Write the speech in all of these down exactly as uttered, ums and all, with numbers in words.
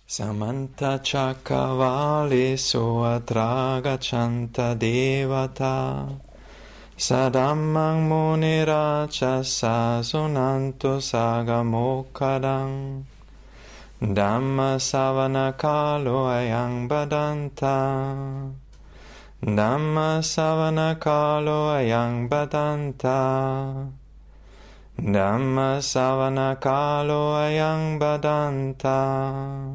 Samanta Chakavaleso atra gacchanta devata Sadammang muniracha sasunanto sagamokadang Dhamma savana kalo ayang badanta Dhamma savana kalo ayang badanta Dhamma savana kalo ayang badanta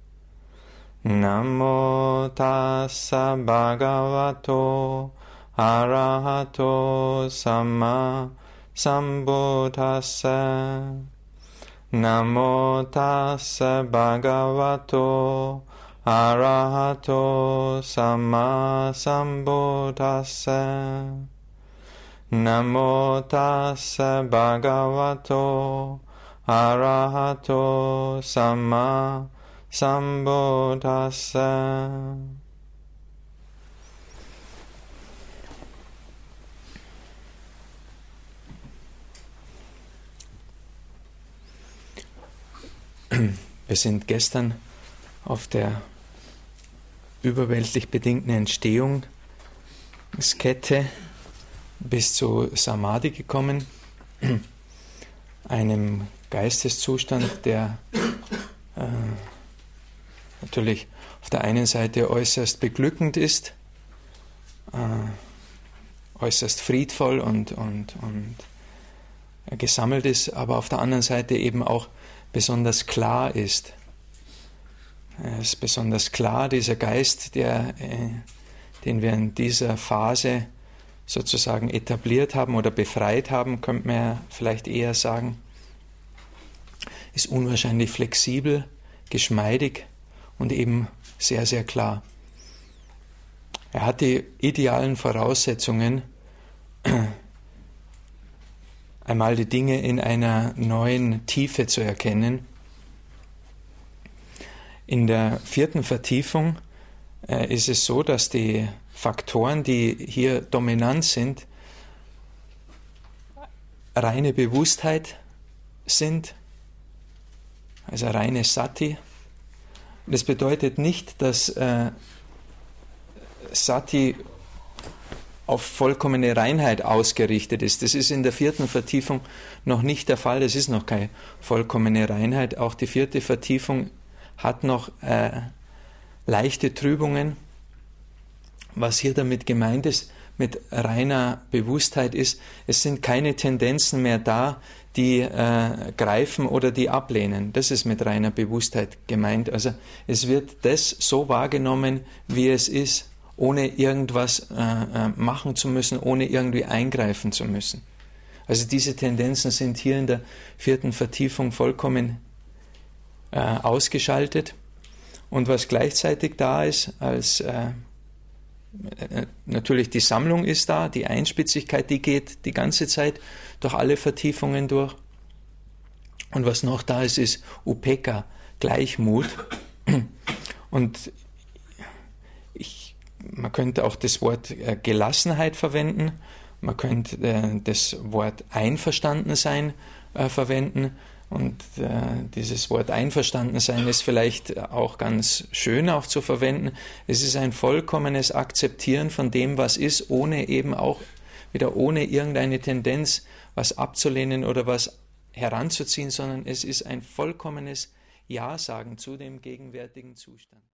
Namo tassa bhagavato arahato samma sambuddhassa Namo tassa bhagavato arahato samma sambuddhassa Namo tassa bhagavato arahato samma sambuddhassa. Wir sind gestern auf der überweltlich bedingten Entstehungskette bis zu Samadhi gekommen, einem Geisteszustand, der äh, natürlich auf der einen Seite äußerst beglückend ist, äh, äußerst friedvoll und, und, und äh, gesammelt ist, aber auf der anderen Seite eben auch besonders klar ist. Er ist besonders klar, dieser Geist, der, äh, den wir in dieser Phase sozusagen etabliert haben oder befreit haben, könnte man ja vielleicht eher sagen, ist unwahrscheinlich flexibel, geschmeidig und eben sehr, sehr klar. Er hat die idealen Voraussetzungen, einmal die Dinge in einer neuen Tiefe zu erkennen. In der vierten Vertiefung äh, ist es so, dass die Faktoren, die hier dominant sind, reine Bewusstheit sind, also reine Sati. Das bedeutet nicht, dass äh, Sati auf vollkommene Reinheit ausgerichtet ist. Das ist in der vierten Vertiefung noch nicht der Fall. Das ist noch keine vollkommene Reinheit. Auch die vierte Vertiefung hat noch äh, leichte Trübungen. Was hier damit gemeint ist, mit reiner Bewusstheit ist, es sind keine Tendenzen mehr da, die äh, greifen oder die ablehnen. Das ist mit reiner Bewusstheit gemeint. Also es wird das so wahrgenommen, wie es ist, ohne irgendwas äh, machen zu müssen, ohne irgendwie eingreifen zu müssen. Also diese Tendenzen sind hier in der vierten Vertiefung vollkommen äh, ausgeschaltet. Und was gleichzeitig da ist, als äh, natürlich die Sammlung ist da, die Einspitzigkeit, die geht die ganze Zeit durch alle Vertiefungen durch. Und was noch da ist, ist Upekkha, Gleichmut. Und ich, man könnte auch das Wort äh, Gelassenheit verwenden, man könnte äh, das Wort Einverstandensein äh, verwenden. Und äh, dieses Wort Einverstandensein ist vielleicht auch ganz schön auch zu verwenden. Es ist ein vollkommenes Akzeptieren von dem, was ist, ohne eben auch wieder ohne irgendeine Tendenz, was abzulehnen oder was heranzuziehen, sondern es ist ein vollkommenes Ja-Sagen zu dem gegenwärtigen Zustand.